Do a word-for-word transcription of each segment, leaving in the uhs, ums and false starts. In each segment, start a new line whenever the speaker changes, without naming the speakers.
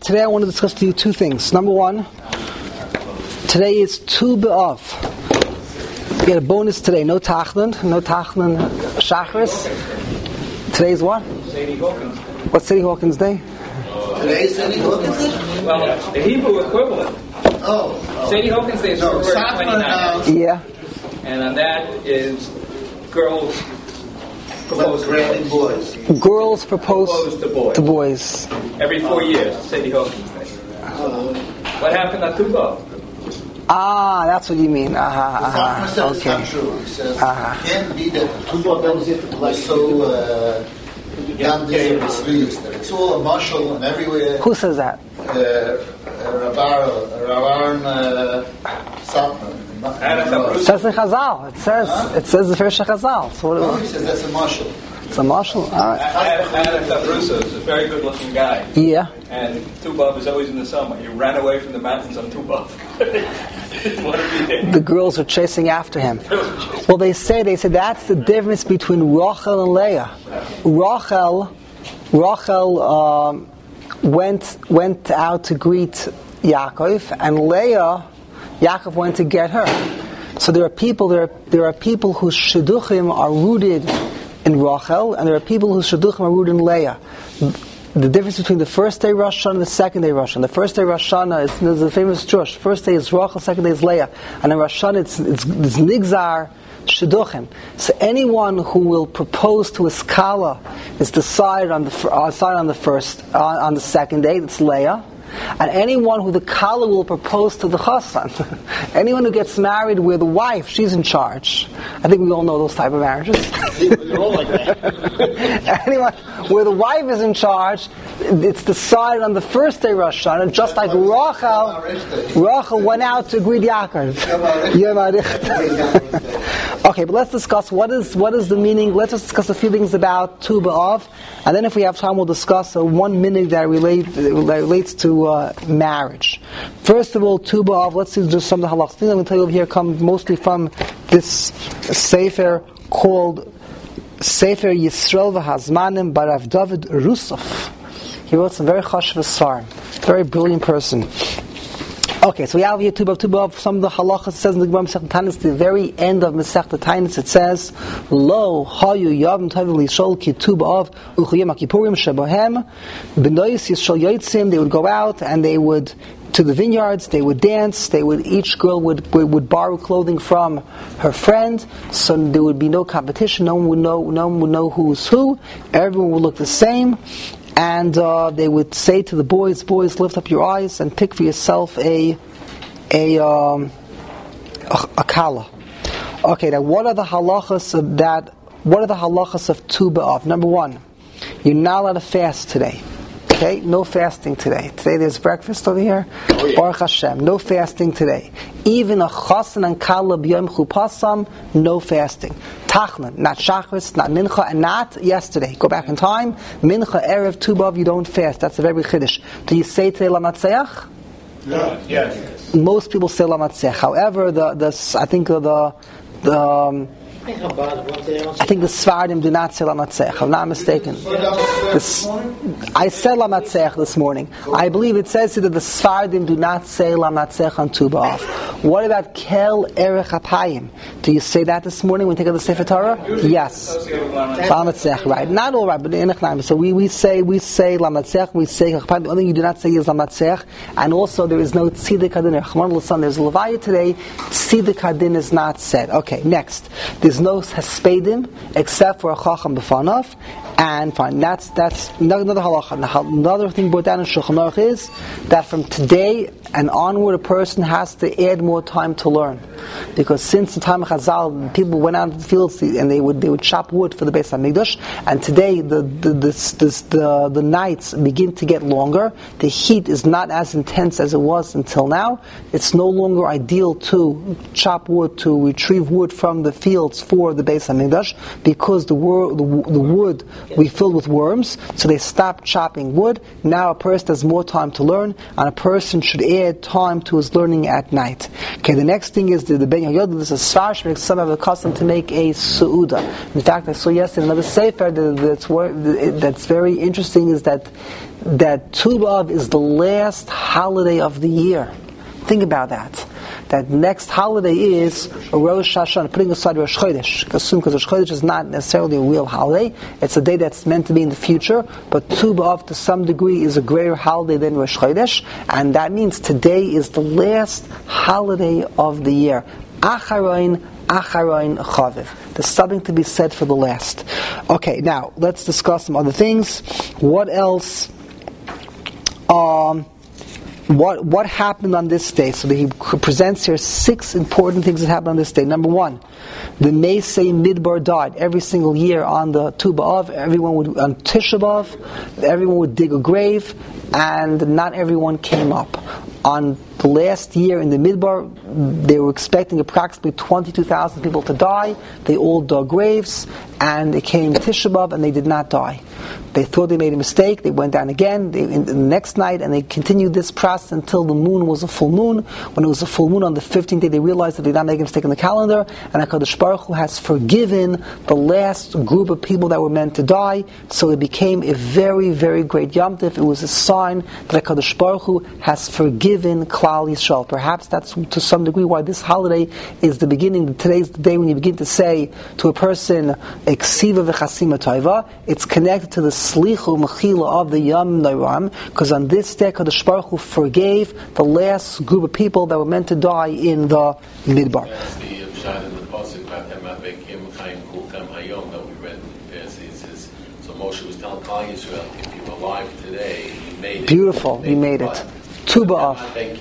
today I want to discuss to you two things. Number one, today is Tu B'Av. We get a bonus today. No Tachnan, no Tachnan Shachris. Today is what?
Sadie Hawkins.
What's Sadie Hawkins Day?
Today is Sadie Hawkins Day?
Well, the Hebrew equivalent.
Oh. oh.
Sadie Hawkins Day is
no,
February twenty-ninth.
Yeah.
And on that is girls propose to
boys.
boys.
Girls propose,
propose to boys.
To boys.
Every four years, Sadie Hawkins Day. Uh, what happened at Tu B'Av?
Ah, that's what you mean. Uh-huh, uh-huh.
The farmer says
Okay.
it's not true. He says
Uh-huh.
it can't be that Tu B'Av was so uh, done this and that it's all a marshal and everywhere.
Who says that?
Uh, Ravarn Satmar.
It says in Chazal. It says
Huh?
it says the first Chazal. So what
No,
is
he
it?
says that's a marshal.
It's a marshal. All right.
Adam Russo is a very good-looking guy.
Yeah.
And Tu B'Av is always in the summer. He ran away from the mountains on Tu B'Av. Didn't want to be there.
The girls are chasing after him. Well, they say they say that's the difference between Rachel and Leah. Rachel, Rachel um, went went out to greet Yaakov, and Leah, Yaakov went to get her. So there are people there are, there are people whose shidduchim are rooted in Rachel, and there are people whose shidduchim are rooted in Leah. The difference between the first day Rosh Hashanah and the second day Rosh Hashanah. The first day Rosh Hashanah is there's a famous drush. First day is Rachel, second day is Leah, and in Rosh Hashanah it's, it's, it's Nigzar Shidduchim. So anyone who will propose to his kala is decided on the uh, decided on the first uh, on the second day. It's Leah. And anyone who the kala will propose to the chassan, anyone who gets married where the wife, she's in charge. I think we all know those type of marriages.
You're all like that.
Anyone where the wife is in charge, it's decided on the first day Rosh Hashanah, just like Rachel, Rachel went out to greet Yaakov. Okay, but let's discuss what is what is the meaning. Let's just discuss a few things about Tu B'Av, and then if we have time, we'll discuss uh, one minute that, relate, that relates to uh, marriage. First of all, Tu B'Av. Let's see just some of the halachas. Things I'm going to tell you over here come mostly from this sefer called Sefer Yisrael V'Hazmanim Barav David Rusov. He wrote some very chashuv svarim. Very brilliant person. Okay, so we have here Tu B'Av, Tu B'Av. Some of the halachas says in the Gemara Masechta Taanis, the very end of Masechta Taanis, it says, Lo hayu yavim tovim lishol ki Tu B'Av u'chuyim ha'kipurim shebohem b'nois yishol yotzim. They would go out and they would to the vineyards. They would dance. They would each girl would would, would borrow clothing from her friend. So there would be no competition. No one would know. No one would know who's who. Everyone would look the same. And uh, they would say to the boys, "Boys, lift up your eyes and pick for yourself a a um, a, a kala." Okay, now what are the halachas of that? What are the halachas of Tu B'Av? Number one, you're not allowed to fast today. Okay, no fasting today. Today there's breakfast over here.
Oh, yeah.
Baruch Hashem, no fasting today. Even a chasen and kala b'yom chupasam, no fasting. Tachnan, not shachris, not mincha, and not yesterday. Go back in time. Mincha, erev, Tu B'Av, you don't fast. That's a very chiddush. Do you say today lamatzeach?
Yeah.
Yes.
Most people say lamatzeach. However, the the I think the the um, I think the Svardim do not say Lamatzech. I'm not mistaken. This, I said Lamatzech this morning. I believe it says that the Svardim do not say Lamatzech on Tu B'Av. What about Kel Erech Apayim? Do you say that this morning when you take out the Sefer Torah? Yes. Lamatzech, right? Not all right, but in Echnayim. So we, we say we say Lamatzech, we say Apayim. The only thing you do not say is Lamatzech, and also there is no Tzidek Hadin. There's a Levaya today. Tzidek Hadin is not said. Okay, next. There's no haspedim except for a chacham b'fanav, and fine. That's that's another halacha. Another thing brought down in Shulchan Aruch is that from today and onward, a person has to add more time to learn, because since the time of Chazal, people went out in the fields and they would they would chop wood for the Beis Hamikdash, and today the the the, the the the nights begin to get longer. The heat is not as intense as it was until now. It's no longer ideal to chop wood, to retrieve wood from the fields for the Beis Hamikdash, because the, wor- the, the wood we filled with worms, so they stopped chopping wood. Now a person has more time to learn, and a person should add time to his learning at night. Okay, the next thing is the the Ben Yoda, this is Svarsh, some have a custom to make a Su'uda. In fact, I saw yesterday another Sefer that's, that's very interesting, is that that Tu B'Av is the last holiday of the year. Think about that. That next holiday is Rosh Hashanah, putting aside Rosh Chodesh. Assume because Rosh Chodesh is not necessarily a real holiday. It's a day that's meant to be in the future. But Tu B'Av, to some degree, is a greater holiday than Rosh Chodesh. And that means today is the last holiday of the year. Acharoin, Acharoin Chaviv. There's something to be said for the last. Okay, now, let's discuss some other things. What else? Um... What what happened on this day? So he presents here six important things that happened on this day. Number one, the Meisei Midbar died. Every single year on the Tu B'Av, everyone would, on Tisha B'Av, everyone would dig a grave, and not everyone came up. On the last year in the Midbar, they were expecting approximately twenty-two thousand people to die. They all dug graves, and it came Tisha B'Av, and they did not die. They thought they made a mistake. They went down again they, in, in the next night, and they continued this process until the moon was a full moon. When it was a full moon on the fifteenth day, they realized that they did not make a mistake in the calendar, and HaKadosh Baruch Hu has forgiven the last group of people that were meant to die. So it became a very, very great Yom Tov. It was a sign that HaKadosh Baruch Hu has forgiven Klal Yisrael. Perhaps that's to some degree why this holiday is the beginning. Today's the day when you begin to say to a person, Eksiva v'chasima taiva. It's connected to the Slichu Mechila of the Yom Nairam, because on this day HaKadosh Baruch Hu forgave the last group of people that were meant to die in the Midbar.
That's the Pshat in the Pasuk that we read. It says, so Moshe was telling Klal Yisrael, if you're alive today, you made it.
Beautiful, you made it. Tu B'Av.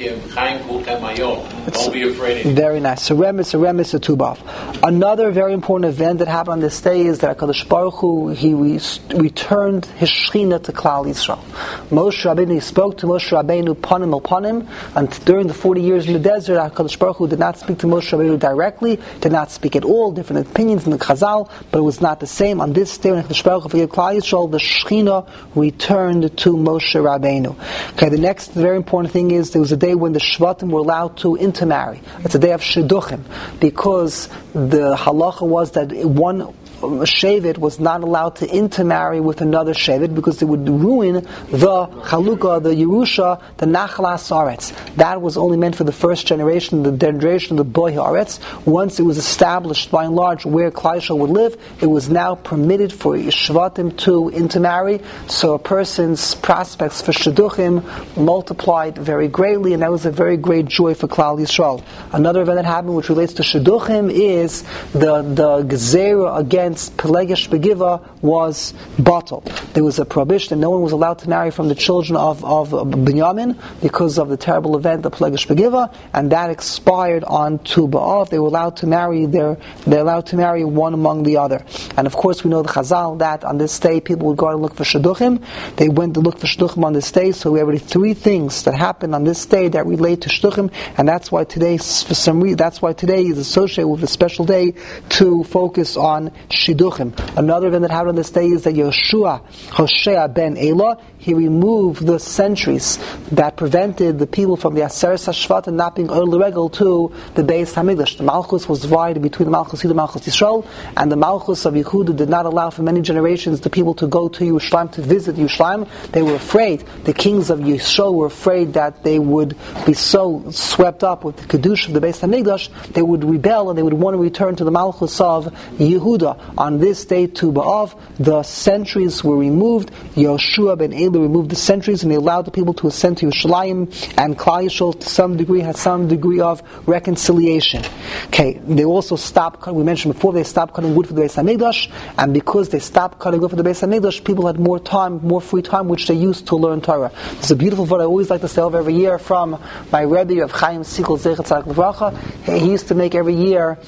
Don't be afraid.
Very nice. So remes, a remes, a Tu B'Av. Another very important event that happened on this day is that HaKadosh Baruch Hu, he re- returned his Shechina to Klal Yisrael. Moshe Rabbeinu, he spoke to Moshe Rabbeinu panim el panim, and during the forty years in the desert, HaKadosh Baruch Hu did not speak to Moshe Rabbeinu directly, did not speak at all, different opinions in the Chazal, but it was not the same. On this day when HaKadosh Baruch Hu forgave Klal Yisrael, the Shechina returned to Moshe Rabbeinu. Okay, the next very important thing is there was a day when the Shvatim were allowed to intermarry. It's a day of Shidduchim, because the halacha was that one Shevet was not allowed to intermarry with another Shevet because it would ruin the Chalukah, the Yerusha, the Nachlas Aretz. That was only meant for the first generation, the generation of the Boy Aretz. Once it was established by and large where Klal Yisrael would live, it was now permitted for Shvatim to intermarry. So a person's prospects for Shidduchim multiplied very greatly, and that was a very great joy for Klal Yisrael. Another event that happened which relates to Shidduchim is the, the Gezerah against Pelegesh Begiva was batal. There was a prohibition that no one was allowed to marry from the children of, of Binyamin because of the terrible event of Pelegesh Begiva, and that expired on Tu B'Av. They were allowed to marry their, they're allowed to marry one among the other. And of course we know the Chazal that on this day people would go and look for Shidduchim. They went to look for Shidduchim on this day, so we have already three things that happened on this day that relate to Shidduchim, and that's why today, for some reason, that's why today is associated with a special day to focus on Shidduchim. Another event that happened on this day is that Yoshua, Hoshea ben Elah, he removed the sentries that prevented the people from the Aseres HaShvat and not being Or L'Regel to the Beis HaMikdash. The Malchus was divided between the Malchus Yehuda and Malchus Yisrael, and the Malchus of Yehuda did not allow for many generations the people to go to Yerushalayim, to visit Yerushalayim. They were afraid, the kings of Yisrael were afraid that they would be so swept up with the Kedusha of the Beis HaMikdash, they would rebel and they would want to return to the Malchus of Yehuda. On this day, Tu B'Av, the sentries were removed. Yoshua ben Elah removed the sentries, and they allowed the people to ascend to Yerushalayim, and Klal Yisrael to some degree had some degree of reconciliation. Okay, they also stopped, we mentioned before, they stopped cutting wood for the Beis HaMikdash, and because they stopped cutting wood for the Beis HaMikdash, people had more time, more free time, which they used to learn Torah. It's a beautiful word I always like to say over every year from my Rebbe of Chaim Sichel Zecher Tzaddik Livracha. He used to make every year,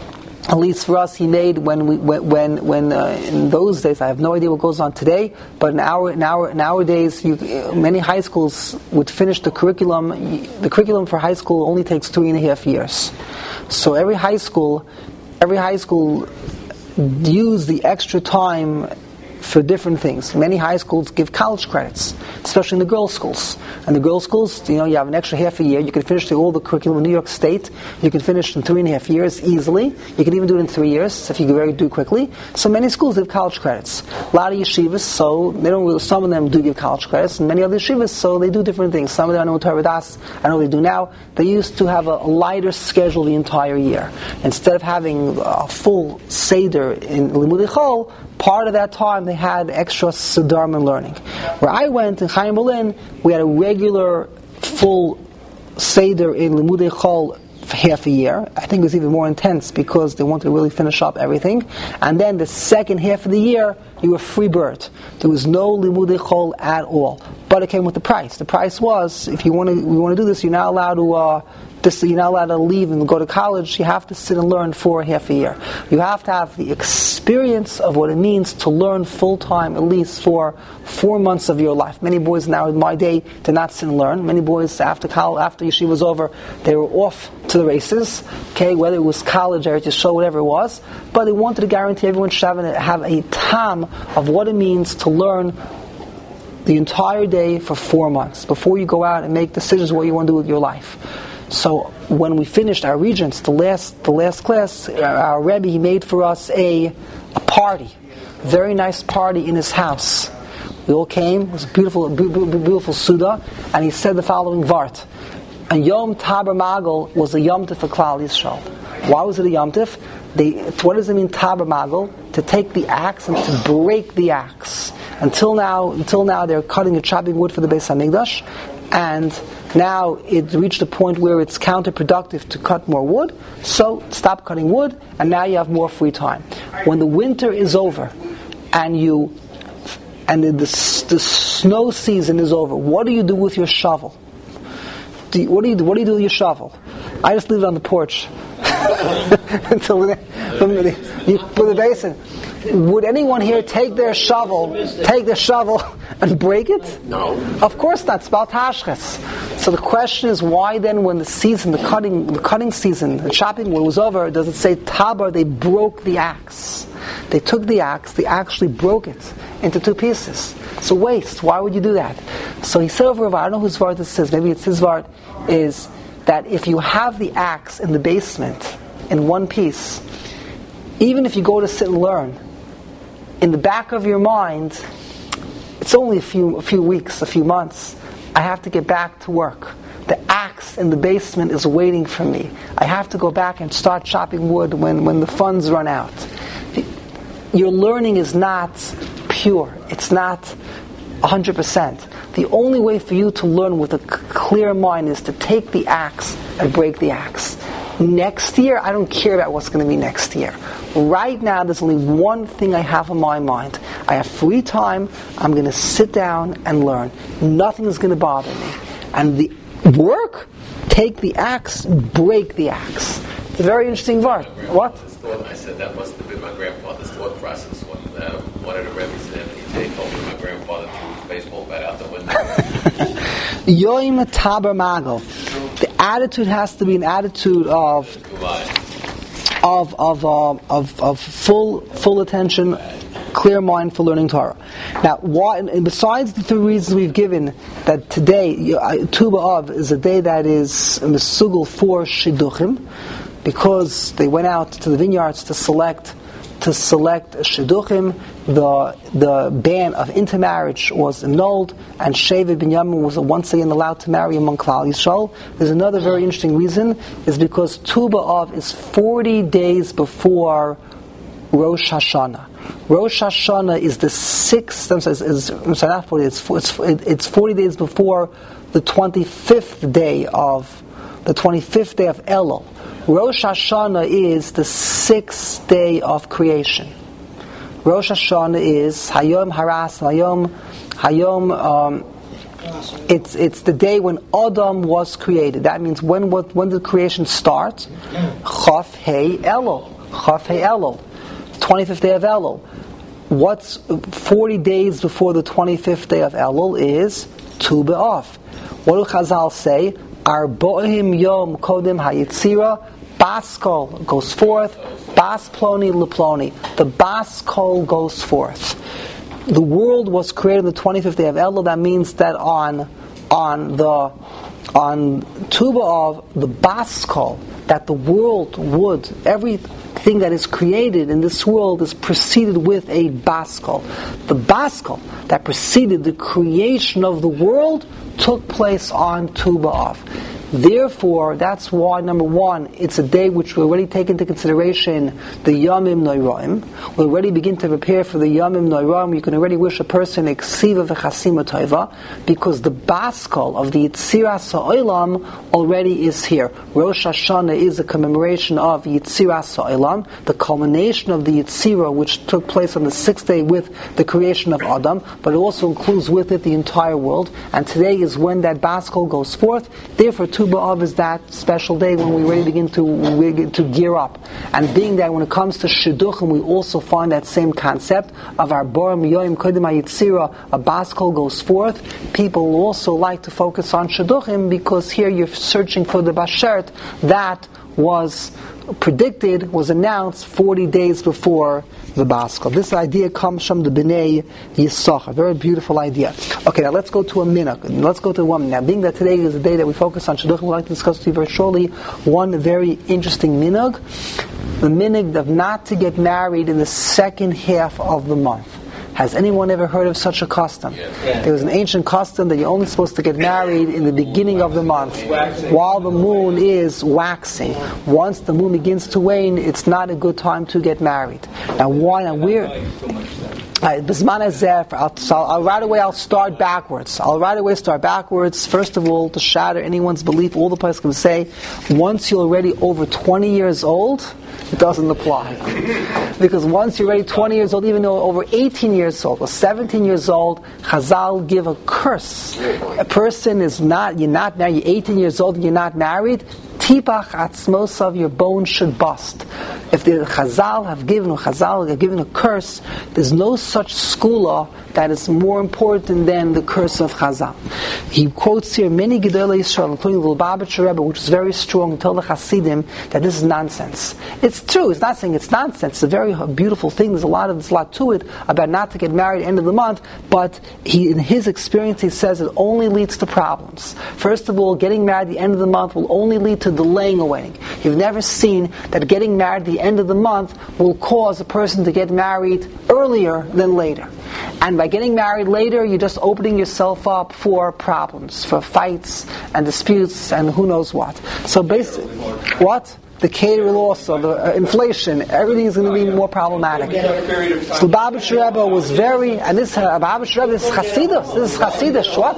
at least for us, he made when we when when uh, in those days. I have no idea what goes on today, but in our in our nowadays, you, many high schools would finish the curriculum. The curriculum for high school only takes three and a half years. So every high school, every high school, use the extra time for different things. Many high schools give college credits, especially in the girls' schools. And the girls' schools, you know, you have an extra half a year. You can finish the, all the curriculum in New York State. You can finish in three and a half years easily. You can even do it in three years if you can very do it quickly. So many schools give college credits. A lot of yeshivas, so they don't. Really, some of them do give college credits, and many other yeshivas, so they do different things. Some of them I know Torah Das, I know they do now. They used to have a lighter schedule the entire year. Instead of having a full Seder in Limudei Chol, part of that time they had extra Siddharman learning. Where I went in Chaim Berlin, we had a regular full Seder in Limudei Chol for half a year. I think it was even more intense because they wanted to really finish up everything. And then the second half of the year, you were free bird. There was no Limudei Chol at all. But it came with the price. The price was, if you want to, you want to do this, you're not allowed to. Uh, This, you're not allowed to leave and go to college. You have to sit and learn for half a year. You have to have the experience of what it means to learn full-time, at least for four months of your life. Many boys now in my day did not sit and learn. Many boys, after college, after yeshiva was over, they were off to the races, okay, whether it was college or just show, whatever it was. But they wanted to guarantee everyone should have a, have a tam of what it means to learn the entire day for four months before you go out and make decisions what you want to do with your life. So when we finished our regents, the last the last class, our Rebbe, he made for us a a party, very nice party in his house. We all came. It was a beautiful, beautiful, beautiful Suda, and he said the following vart: a Yom Taber Magel was a Yom Tif for Klal Yisrael. Why was it a Yom Tif? They, what does it mean, Taber Magel? To take the axe and to break the axe. Until now, until now, they're cutting and chopping wood for the Beis Hamikdash, and now it reached a point where it's counterproductive to cut more wood, so stop cutting wood, and now you have more free time. When the winter is over, and you, and the, the, the snow season is over, what do you do with your shovel? Do you, what do you do? What do you do with your shovel? I just leave it on the porch until the, you put the basin. Would anyone here take their shovel, take their shovel and break it?
No.
Of course not. It's about tashches. So the question is, why then, when the season, the cutting, the cutting season, the chopping wood was over, does it say tabar? They broke the axe. They took the axe. They actually broke it into two pieces. It's a waste. Why would you do that? So he said over, I don't know whose vart this is. Maybe it's his vart. Is that if you have the axe in the basement in one piece, even if you go to sit and learn, in the back of your mind, it's only a few a few weeks, a few months. I have to get back to work. The axe in the basement is waiting for me. I have to go back and start chopping wood when, when the funds run out. Your learning is not pure. It's not one hundred percent. The only way for you to learn with a clear mind is to take the axe and break the axe. Next year, I don't care about what's going to be next year. Right now, there's only one thing I have on my mind. I have free time. I'm going to sit down and learn. Nothing is going to bother me. And the work, take the axe, break the axe. It's a very interesting word. What?
I said that must have been my grandfather's thought process when uh, one of the rabbis said he told me my grandfather threw his baseball bat out the window.
Yoim Taber Magel. The attitude has to be an attitude of of of uh, of, of full full attention, clear mind for learning Torah. Now, why, and besides the three reasons we've given, that today Tu B'Av is a day that is mesugel for shidduchim, because they went out to the vineyards to select to select shidduchim. The the ban of intermarriage was annulled, and Shevet Binyamin was once again allowed to marry among Klal Yisrael. There's another very interesting reason, is because Tu B'Av is forty days before Rosh Hashanah. Rosh Hashanah is the sixth. I'm sorry, is, I'm sorry not forty. It's it's it's forty days before the twenty-fifth day of the twenty-fifth day of Elul. Rosh Hashanah is the sixth day of creation. Rosh Hashanah is Hayom Haras, Hayom, Hayom. Um, it's it's the day when Adam was created. That means when what when did creation start? Chaf Hei Elul, Chaf Hei Elul, twenty-fifth day of Elul. What's forty days before the twenty-fifth day of Elul is Tu B'Av. What do Chazal say? Arbo'im Yom Kodim Hayitzira. Bas Kol goes forth. Bas Ploni Leploni. The Bas Kol goes forth. the world was created on the twenty-fifth day of Elul. That means that on on the on Tu B'Av, the Baskal, that the world would, everything that is created in this world is preceded with a Baskal. The Baskal that preceded the creation of the world took place on Tu B'Av. Therefore, that's why, number one, it's a day which we already take into consideration the Yamim Noiraim. We already begin to prepare for the Yamim Noiraim. You can already wish a person a Ksiva v'chasima tova, because the Baskal of the Yitziras Ha'olam already is here. Rosh Hashanah is a commemoration of Yitziras Ha'olam, the culmination of the Yitzira, which took place on the sixth day with the creation of Adam, but it also includes with it the entire world. And today is when that Baskal goes forth. Therefore, Tu B'Av is that special day when we really begin to to gear up. And being that when it comes to Shidduchim, we also find that same concept of our Borim Yoim Kodim HaYitzira, a Baskal goes forth. People also like to focus on Shidduchim because here you're searching for the Bashert that was predicted, was announced forty days before the Baskal. This idea comes from the Bnei Yisachar. A very beautiful idea. Okay, now let's go to a minhag. Let's go to one. Now, being that today is the day that we focus on Shidduchim, we'd like to discuss with you very shortly one very interesting minhag. The minhag of not to get married in the second half of the month. Has anyone ever heard of such a custom? Yes. There was an ancient custom that you're only supposed to get married in the beginning of the month, while the moon is waxing. Once the moon begins to wane, it's not a good time to get married. Now, why? Now, we're... I'll, I'll, right away I'll start backwards. I'll right away start backwards. First of all, to shatter anyone's belief, all the place can say, once you're already over twenty years old, it doesn't apply. Because once you're already twenty years old, even though over eighteen years old or seventeen years old, Chazal give a curse. A person is not, you're not married, you're eighteen years old and you're not married, Tipach atzmosav, your bones should bust. If the Chazal have given, or Chazal have given a curse, there's no such skula that is more important than the curse of Chazal. He quotes here many Gedolei Yisrael, including the Lubavitcher Rebbe, which is very strong, tell the Hasidim that this is nonsense. It's true. It's not saying it's nonsense. It's a very beautiful thing. There's a lot of there's a lot to it about not to get married at the end of the month. But he, in his experience, he says it only leads to problems. First of all, getting married at the end of the month will only lead to delaying a wedding. You've never seen that getting married at the end of the month will cause a person to get married earlier than later. And by getting married later, you're just opening yourself up for problems, for fights and disputes and who knows what. So basically, what? The catering also, the uh, inflation, everything is going to be more problematic. So Lubavitcher Rebbe was very, and this uh, Lubavitcher Rebbe, this is Chasidus, this is Chasidus, what?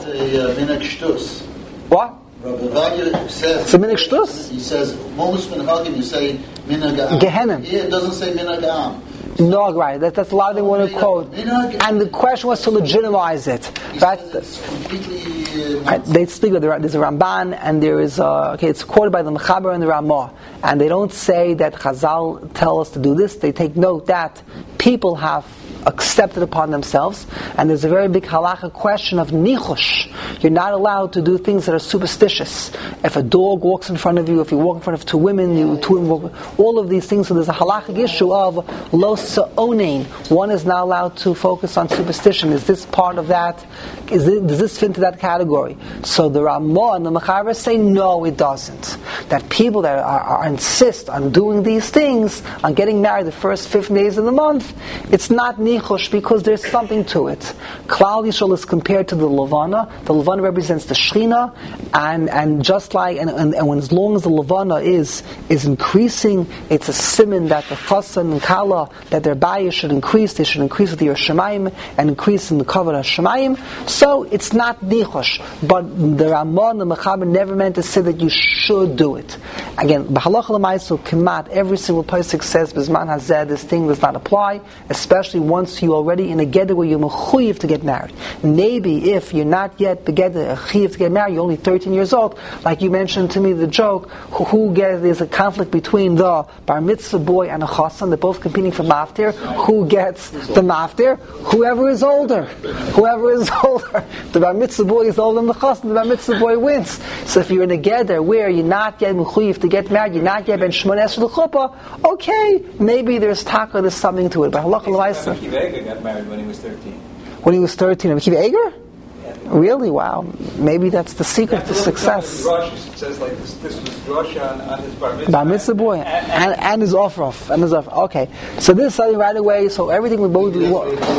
What? It's a minhag shtus?
He says, Momus Minhagim, you say minhag am.
Gehenim.
Here it doesn't say minhag am.
No, right. That, that's a lot they want to quote. And the question was to legitimize it.
He
right?
says it's completely... Uh,
right. They speak of the, there's a Ramban, and there is a, okay, it's quoted by the Mechaber and the Ramah. And they don't say that Chazal tell us to do this. They take note that people have accepted upon themselves, and there's a very big halacha question of nichush. You're not allowed to do things that are superstitious. If a dog walks in front of you, if you walk in front of two women, you two women walk, all of these things. So there's a halachic issue of lo sa'onein. One is not allowed to focus on superstition. Is this part of that? Is it, does this fit into that category? So the Ramah and the Mechaber say no, it doesn't. That people that are, are insist on doing these things, on getting married the first fifteen days of the month, it's not nichush because there's something to it. Klal Yisrael is compared to the Levana. The Levana represents the Shechina, and and just like and, and, and when as long as the Levana is is increasing, it's a simon that the Chassan and Kala, that their bayis should increase. They should increase with the Yerushalayim and increase in the cover of Shemayim. So it's not nichush, but the Ramah and the Mechaber never meant to say that you should do it. Again, b'halacha l'maiso kemat, every single pasuk says b'zman hazeh this thing does not apply, especially once you're already in a geder where you're mechuyev to get married. Maybe if you're not yet begeder a chiyev to get married, you're only thirteen years old. Like you mentioned to me, the joke, who, who gets there's a conflict between the bar mitzvah boy and a chassan. They're both competing for maftir. Who gets the maftir? Whoever is older. Whoever is older. The bar mitzvah boy is older than the chassan. The bar mitzvah boy wins. So if you're in a geder where you're not yet mechuyev to get married, you're not yet ben shmones l'chuppah, okay, maybe there's taka, there's something to it. But halacha l'maisa.
Vega got married when he was thirteen.
when he was thirteen. Rabbi Akiva Eger? Really? Wow. Maybe that's the secret
That's
to success.
It says like this, this was drasha on, on his bar mitzvah.
Bar mitzvah boy. And, and, and his ofrof. And his ofrof. Okay. So this is something right away. So everything we're going to,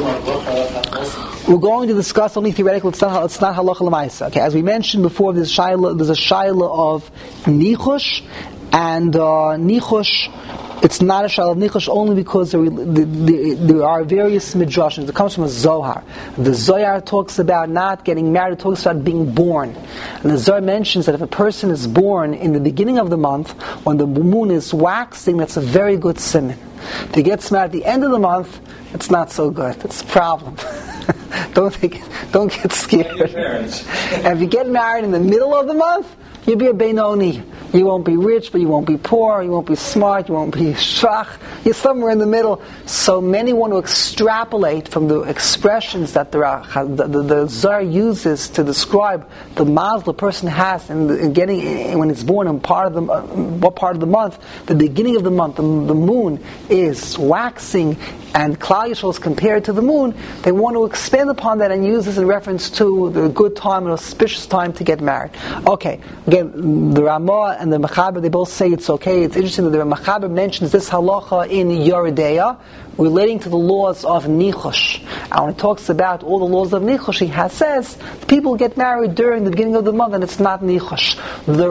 we're going to discuss only theoretical. It's not, it's not halacha l'maisa. Okay. As we mentioned before, there's, shaila, there's a shaila of nichush. And uh, nichush, it's not a shal of nichush only because there, there, there are various midrashim. It comes from a Zohar. The Zohar talks about not getting married. It talks about being born. And the Zohar mentions that if a person is born in the beginning of the month, when the moon is waxing, that's a very good siman. If he gets married at the end of the month, it's not so good. It's a problem. don't think, don't get scared. And if you get married in the middle of the month, you'll be a Benoni. You won't be rich, but you won't be poor. You won't be smart. You won't be shach. You're somewhere in the middle. So many want to extrapolate from the expressions that the, the, the, the Zohar uses to describe the mazel the person has in, the, in getting in, when it's born in part of the uh, what part of the month, the beginning of the month, the, the moon is waxing, and Klal Yisrael is compared to the moon. They want to expand upon that and use this in reference to the good time, an auspicious time to get married. Okay, again, the Ramah and the Mechaber, they both say it's okay. It's interesting that the Mechaber mentions this halacha in Yoredeya, relating to the laws of Nichush. And when it talks about all the laws of Nichush, he has says people get married during the beginning of the month, and it's not Nichush. The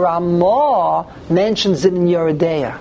Ramah mentions it in Yoredeya.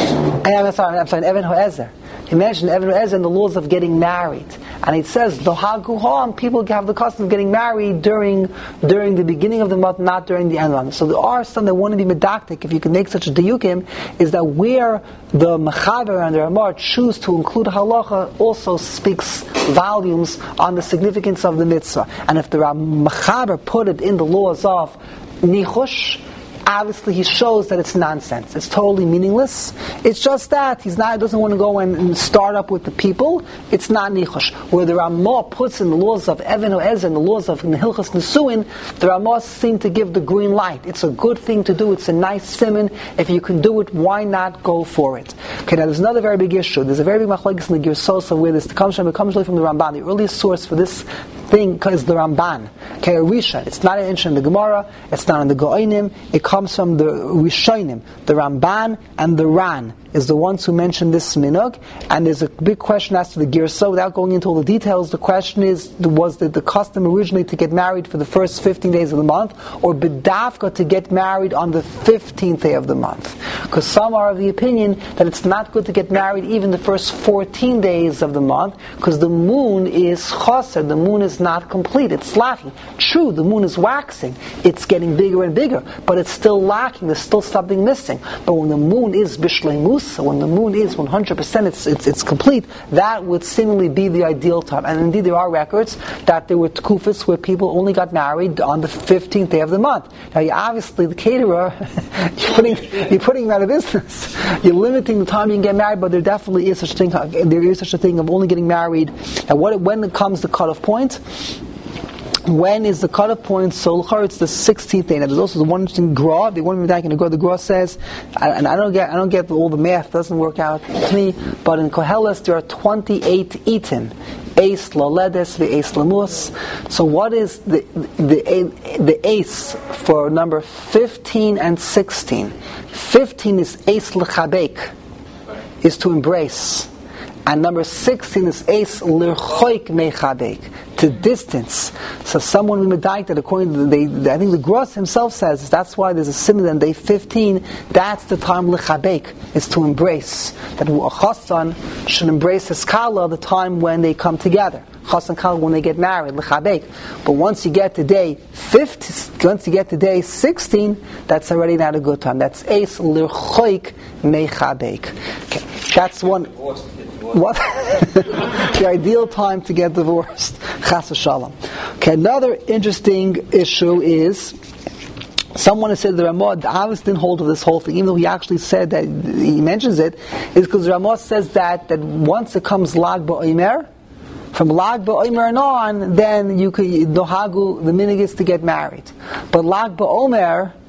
I'm sorry, I'm sorry, Even HaEzer. He mentioned Even HaEzer and the laws of getting married. And it says, the Haguham, people have the custom of getting married during during the beginning of the month, not during the end of the month. So there are some that want to be medactic, if you can make such a diyukim, is that where the Mechaber and the Ramah choose to include halacha also speaks volumes on the significance of the mitzvah. And if the Mechaber put it in the laws of Nichush, obviously he shows that it's nonsense. It's totally meaningless. It's just that he's not doesn't want to go and, and start up with the people. It's not nichush. Where the Ramah puts in the laws of Even HaEzer and the laws of Hilchos Nesuin, the Ramah seem to give the green light. It's a good thing to do. It's a nice siman. If you can do it, why not go for it? Okay, now there's another very big issue. There's a very big machlokes in the Girsosa where this comes from. It comes really from the Ramban. The earliest source for this thing is the Ramban. Okay, Risha. It's not an inch in the Gemara. It's not in the Goinim. It comes from the Rishonim. The Ramban and the Ran is the ones who mention this minhag, and there's a big question as to the Girsa. Without going into all the details, the question is, was the, the custom originally to get married for the first fifteen days of the month, or bedavka to get married on the fifteenth day of the month? Because some are of the opinion that it's not good to get married even the first fourteen days of the month, because the moon is chaser, the moon is not complete, it's lacking. True, the moon is waxing, it's getting bigger and bigger, but it's still lacking, there's still something missing. But when the moon is bishleimus, so when the moon is one hundred percent, it's, it's it's complete, that would seemingly be the ideal time. And indeed there are records that there were tkufas where people only got married on the fifteenth day of the month. Now you obviously, the caterer, you're putting, you're putting him out of business. You're limiting the time you can get married, but there definitely is such a thing, there is such a thing of only getting married. Now what, when it comes to cutoff point, when is the cutoff point? So it's the sixteenth day. Now there's also the one interesting gra. The one that I can go. The gra says, and I don't get, I don't get all the math. It doesn't work out to me. But in Koheles there are twenty-eight itin. Ace laledes ve'ace lamus. So what is the the the ace for number fifteen and sixteen? Fifteen is ace lechabek, is to embrace. And number sixteen is Eis L'choik Mechabek, to distance. So someone in Medayik that according to the, they, I think the Gross himself says, that's why there's a simon on day fifteen, that's the time L'chabek, is to embrace. That a Chassan should embrace his Kala the time when they come together. Chassan Kala when they get married, L'chabek. But once you get to day fifteen, once you get to day sixteen, that's already not a good time. That's Eis L'choik Mechabek. Okay, that's one. What? The ideal time to get divorced. Chas v'shalom. Okay, another interesting issue is, someone has said the Ramah obviously didn't hold to this whole thing, even though he actually said that, he mentions it, is because the Ramah says that, that once it comes Lag Ba'omer, from Lag Ba'omer and on, then you could, Nohagu, the minig is to get married. But Lag Ba'omer,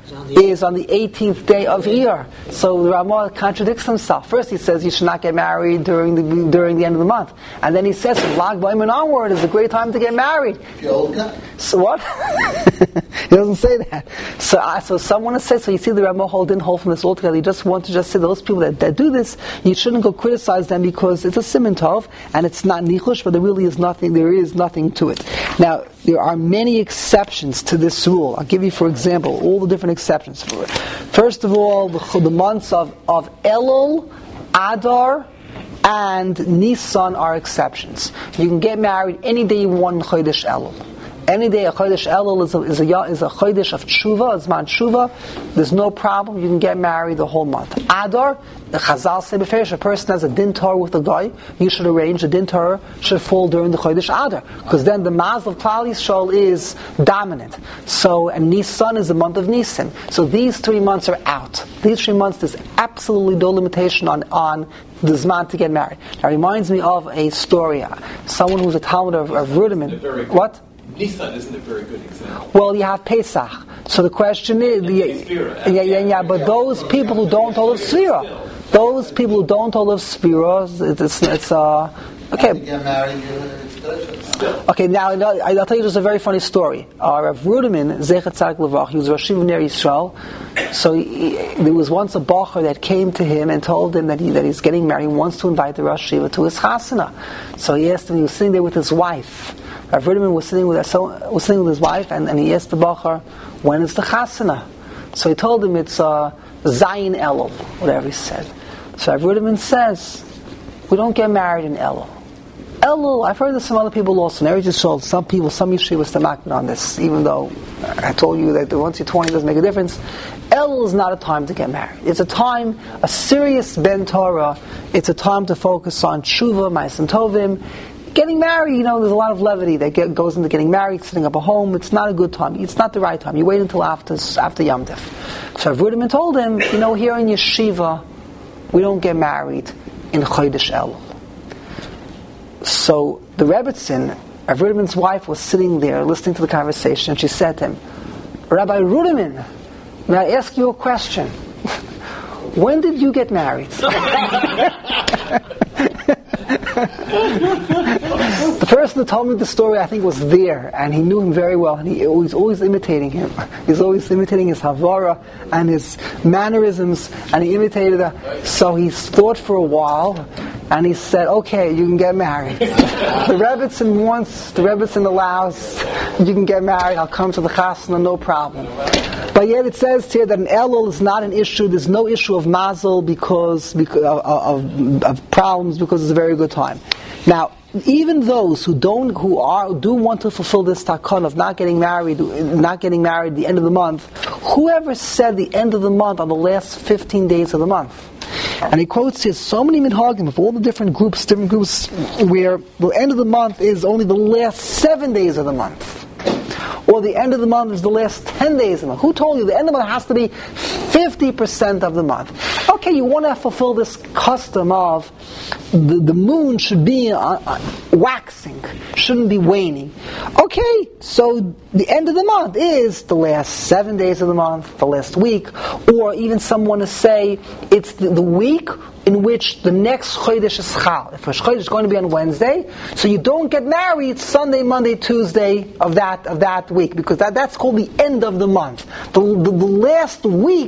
is on the eighteenth day of Iyar. So the Ramah contradicts himself. First he says you should not get married during the during the end of the month. And then he says from Lag B'Omer onward is a great time to get married. So what? He doesn't say that. So uh, so someone has said, so you see the Ramah didn't hold from this altogether. He just want to just say those people that, that do this, you shouldn't go criticize them because it's a siman tov and it's not nichush, but there really is nothing, there is nothing to it. Now, there are many exceptions to this rule. I'll give you, for example, all the different exceptions for it. First of all, the, the months of, of Elul, Adar, and Nisan are exceptions. You can get married any day you want in Chodesh Elul. Any day a Chodesh Elul is a, is a, is a Chodesh of Tshuva, it's man Tshuva, there's no problem, you can get married the whole month. Adar, the Chazal say beferish, a person has a din Torah with a guy, you should arrange a din Torah should fall during the Chodesh Adar, because then the Maz of Klal Yisrael is dominant. So, and Nisan is the month of Nisan. So these three months are out. These three months, there's absolutely no limitation on, on the Zman to get married. That reminds me of a story. Someone who's a Talmud of, of Rudiman. What?
Nisan isn't a very good example.
Well, you have Pesach. So the question is, yeah, yeah, yeah, yeah, but those people who don't hold of Sfira, those people who don't hold of Sfira, it's, it's, it's uh, okay. Okay, now I'll tell you just a very funny story. Uh, Rav Rudiman, Zecher Tzadik Levach, he was Rosh Yeshiva Ner Yisrael. So he, there was once a bacher that came to him and told him that he that he's getting married. He wants to invite the Rosh Yeshiva to his chasana. So he asked him. He was sitting there with his wife. Rav Rudiman was sitting with was sitting with his wife, and, and he asked the bacher, "When is the chasana?" So he told him it's uh, Zayin Elul, whatever he said. So Rav Rudiman says, "We don't get married in Elul." Elul, I've heard of some other people also. And I just told some people, some yeshivas to makbid on this, even though I told you that once you're twenty doesn't make a difference. Elul is not a time to get married. It's a time, a serious ben Torah. It's a time to focus on tshuva, ma'asim tovim. Getting married, you know, there's a lot of levity that get, goes into getting married, setting up a home. It's not a good time. It's not the right time. You wait until after after Yom Tov. So Rav Rudiman told him, you know, here in yeshiva, we don't get married in Chodesh Elul. So the Rebbetzin, Rav Rudiman's wife, was sitting there listening to the conversation, and she said to him, Rabbi Rudiman, may I ask you a question? When did you get married? The person who told me the story, I think, was there, and he knew him very well, and he was always imitating him. He's always imitating his havara and his mannerisms, and he imitated her. So he thought for a while, and he said, "Okay, you can get married." The Rebbetzin wants, the Rebbetzin allows, you can get married. I'll come to the chasna, no problem. But yet it says here that an Elul is not an issue. There's no issue of mazel because, because of, of, of problems because it's a very good time. Now, even those who don't, who are, do want to fulfill this takon of not getting married, not getting married at the end of the month, whoever said the end of the month on the last fifteen days of the month. And he quotes here so many minhagim of all the different groups, different groups, where the end of the month is only the last seven days of the month. Or the end of the month is the last ten days of the month. Who told you the end of the month has to be fifty percent of the month? Okay, you want to fulfill this custom of the, the moon should be uh, uh, waxing, shouldn't be waning. Okay, so the end of the month is the last seven days of the month, the last week, or even some want to say it's the, the week in which the next Chodesh is Chal. If Rosh Chodesh is going to be on Wednesday, so you don't get married Sunday, Monday, Tuesday of that of that week, because that, that's called the end of the month. The, the, the last week,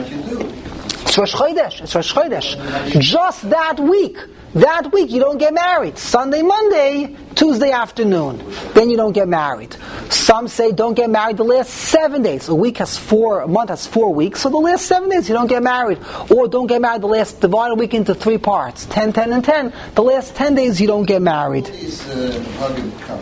it's Rosh Chodesh, it's Rosh Chodesh. Just that week, that week you don't get married. Sunday, Monday, Tuesday afternoon, then you don't get married. Some say don't get married the last seven days. A week has four, a month has four weeks, so the last seven days you don't get married. Or don't get married the last, divide a week into three parts, ten, ten, and ten. The last ten days you don't get married.
These uh,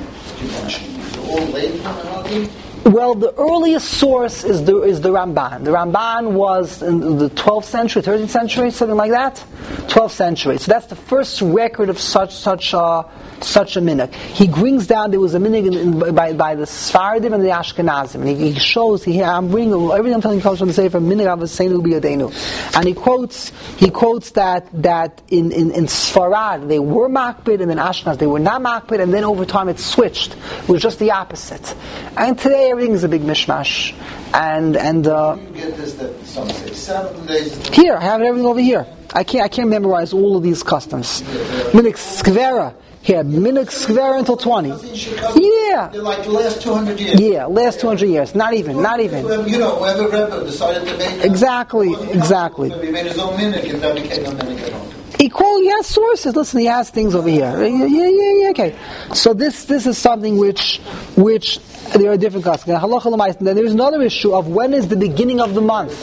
all late.
Well, the earliest source is the is the Ramban. The Ramban was in the twelfth century, thirteenth century, something like that. twelfth century. So that's the first record of such such a such a minhag. He brings down there was a minhag in, in, by by the Sfaradim and the Ashkenazim, and he, he shows he I'm bringing everything I'm telling you comes from the Sefer Minhag Avosseinu B'Yadeinu, and he quotes he quotes that that in in, in Sfarad they were makbid, and then Ashkenaz they were not makbid, and then over time it switched. It was just the opposite. And today everything is a big mishmash, and and uh,
You get it is that some say seven days.
Here, I have everything over here. I can't I can't memorize all of these customs. Minik Skvera. Here, Minik Skvera until twenty. Yeah.
They're like the last two hundred years.
Yeah, last two hundred years. Not even, not even.
You know, whoever Rebbe decided to make
Exactly, exactly.
He made his own minik and then became a minik at home.
Equal, he has sources. Listen, he has things over here. Yeah, yeah, yeah, yeah. Okay. So this this is something which which there are different customs. Then there is another issue of when is the beginning of the month.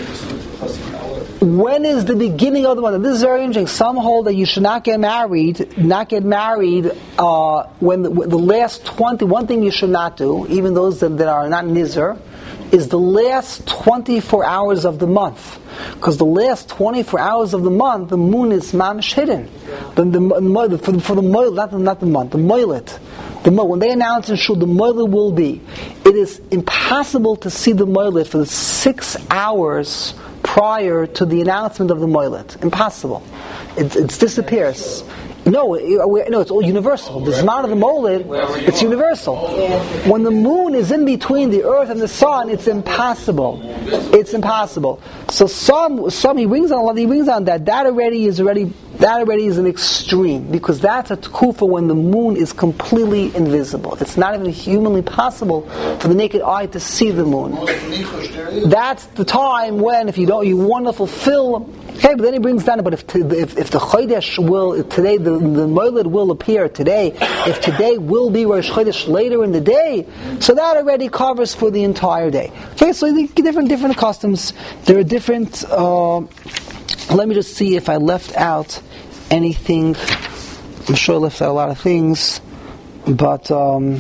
When is the beginning of the month? And this is very interesting. Some hold that you should not get married, not get married uh, when the, the last twenty. One thing you should not do, even those that, that are not nizar, is the last twenty-four hours of the month. Because the last twenty-four hours of the month, the moon is mamish hidden. The, the, the, for, the, for the moil, not the, not the month, the moilet. The mo- when they announce in shul, the moilet will be. It is impossible to see the moilet for the six hours prior to the announcement of the moilet. Impossible. It, it disappears. No, it, no, it's all universal. The Zman of the Molid, it's universal. When the moon is in between the earth and the sun, it's impossible. It's impossible. So some, some he brings on, he brings on that. That already is already, that already is an extreme, because that's a tkufa when the moon is completely invisible. It's not even humanly possible for the naked eye to see the moon. That's the time when, if you don't, you want to fulfill. Okay, but then he brings down. But if to, if, if the Chodesh will if today, the the Moiled will appear today. If today will be Rosh Chodesh later in the day, so that already covers for the entire day. Okay, so the different different customs. There are different. Uh, let me just see if I left out anything. I'm sure I left out a lot of things, but. Um,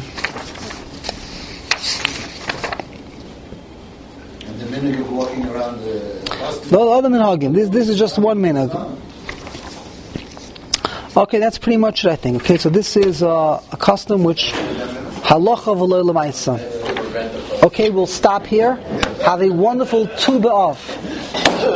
and the minute you're walking around the.
No, other minhagim. This this is just one minhag. Okay, that's pretty much it, I think. Okay, so this is uh, a custom which halacha v'lo l'maisa. Okay, we'll stop here. Have a wonderful Tu B'Av.